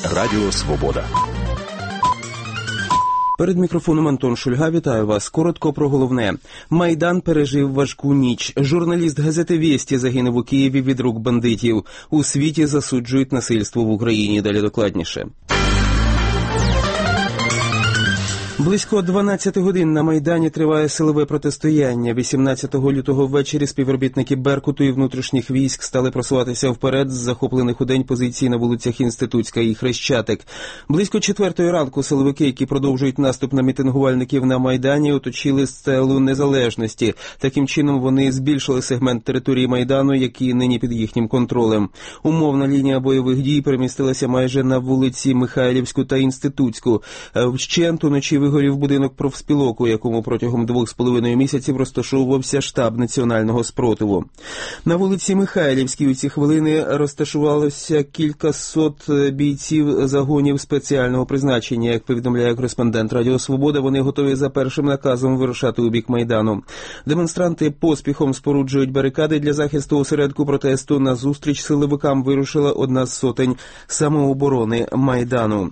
Радіо Свобода. Перед мікрофоном Антон Шульга, вітаю вас. Коротко про головне. Майдан пережив важку ніч. Журналіст газети «Вєсті» загинув у Києві від рук бандитів. У світі засуджують насильство в Україні. Далі докладніше. Близько 12 годин на Майдані триває силове протистояння. 18 лютого ввечері співробітники Беркуту і внутрішніх військ стали просуватися вперед з захоплених удень позицій на вулицях Інститутська і Хрещатик. Близько 4 ранку силовики, які продовжують наступ на мітингувальників на Майдані, оточили стелу Незалежності. Таким чином вони збільшили сегмент території Майдану, який нині під їхнім контролем. Умовна лінія бойових дій перемістилася майже на вулиці Михайлівську та Інститутську. Вщент уночі вигорів будинок профспілок, у якому протягом 2,5 місяців розташовувався штаб національного спротиву. На вулиці Михайлівській у ці хвилини розташувалося кількасот бійців загонів спеціального призначення. Як повідомляє кореспондент Радіо Свобода, вони готові за першим наказом вирушати у бік Майдану. Демонстранти поспіхом споруджують барикади для захисту осередку протесту. На зустріч силовикам вирушила одна з сотень самооборони Майдану.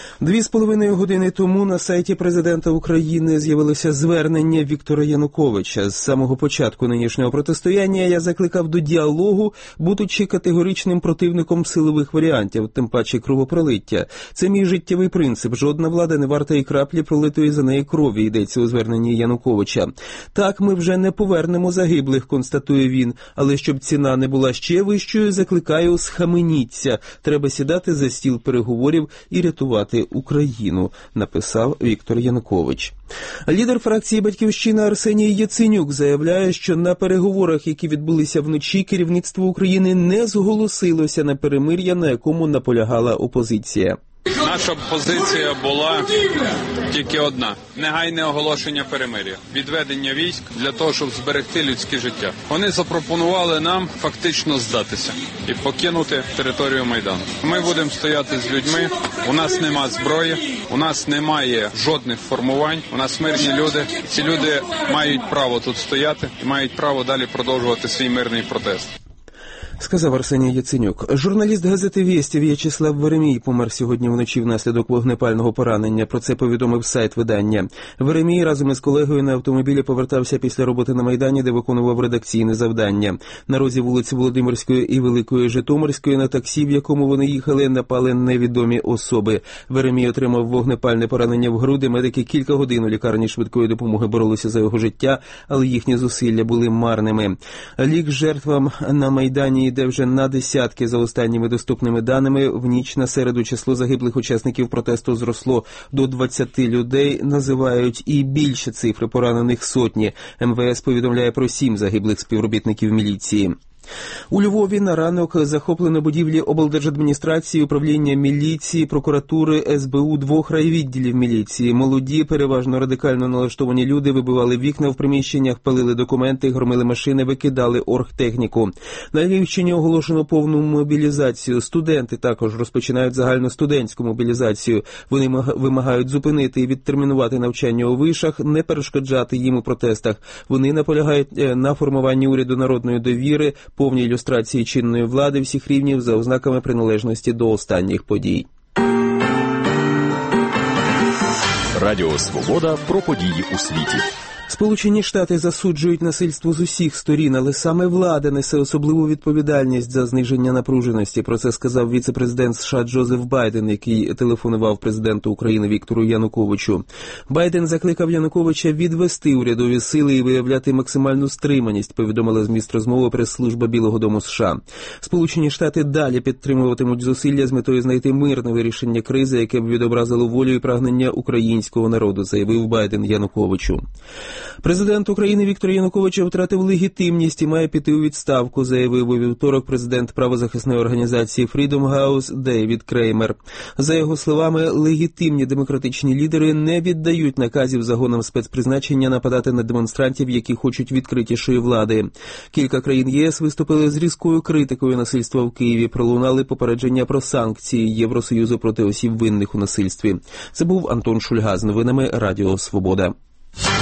2,5 години тому на сайті президента України з'явилося звернення Віктора Януковича. З самого початку нинішнього протистояння я закликав до діалогу, будучи категоричним противником силових варіантів, тим паче кровопролиття. Це мій життєвий принцип. Жодна влада не варта і краплі пролитої за неї крові, йдеться у зверненні Януковича. Так, ми вже не повернемо загиблих, констатує він, але щоб ціна не була ще вищою, закликаю, схаменіться. Треба сідати за стіл переговорів і рятувати Україну, написав Віктор Янукович. Лідер фракції «Батьківщина» Арсеній Яценюк заявляє, що на переговорах, які відбулися вночі, керівництво України не зголосилося на перемир'я, на якому наполягала опозиція. Наша позиція була тільки одна – негайне оголошення перемир'я, відведення військ для того, щоб зберегти людське життя. Вони запропонували нам фактично здатися і покинути територію Майдану. Ми будемо стояти з людьми, у нас нема зброї, у нас немає жодних формувань, у нас мирні люди. Ці люди мають право тут стояти і мають право далі продовжувати свій мирний протест. Сказав Арсеній Яценюк. Журналіст газети «Вєсті» В'ячеслав Веремій помер сьогодні вночі внаслідок вогнепального поранення. Про це повідомив сайт видання. Веремій разом із колегою на автомобілі повертався після роботи на Майдані, де виконував редакційне завдання. На розі вулиць Володимирської і Великої Житомирської на таксі, в якому вони їхали, напали невідомі особи. Веремій отримав вогнепальне поранення в груди. Медики кілька годин у лікарні швидкої допомоги боролися за його життя, але їхні зусилля були марними. Лік жертвам на Майдані йде вже на десятки. За останніми доступними даними, в ніч на середу число загиблих учасників протесту зросло до 20 людей. Називають і більше цифри, поранених сотні. МВС повідомляє про 7 загиблих співробітників міліції. У Львові на ранок захоплено будівлі облдержадміністрації, управління міліції, прокуратури, СБУ, 2 райвідділів міліції. Молоді, переважно радикально налаштовані люди вибивали вікна в приміщеннях, палили документи, громили машини, викидали оргтехніку. На Львівщині оголошено повну мобілізацію. Студенти також розпочинають загальностудентську мобілізацію. Вони вимагають зупинити і відтермінувати навчання у вишах, не перешкоджати їм у протестах. Вони наполягають на формуванні уряду народної довіри, повній ілюстрації чинної влади всіх рівнів за ознаками приналежності до останніх подій. Радіо Свобода про події у світі. Сполучені Штати засуджують насильство з усіх сторін, але саме влада несе особливу відповідальність за зниження напруженості. Про це сказав віце-президент США Джозеф Байден, який телефонував президенту України Віктору Януковичу. Байден закликав Януковича відвести урядові сили і виявляти максимальну стриманість, повідомила зміст розмови прес-служба Білого дому США. Сполучені Штати далі підтримуватимуть зусилля з метою знайти мирне вирішення кризи, яке б відобразило волю і прагнення українського народу, заявив Байден Януковичу. Президент України Віктор Янукович втратив легітимність і має піти у відставку, заявив у вівторок президент правозахисної організації Freedom House Девід Креймер. За його словами, легітимні демократичні лідери не віддають наказів загонам спецпризначення нападати на демонстрантів, які хочуть відкритішої влади. Кілька країн ЄС виступили з різкою критикою насильства в Києві, пролунали попередження про санкції Євросоюзу проти осіб винних у насильстві. Це був Антон Шульга з новинами Радіо Свобода.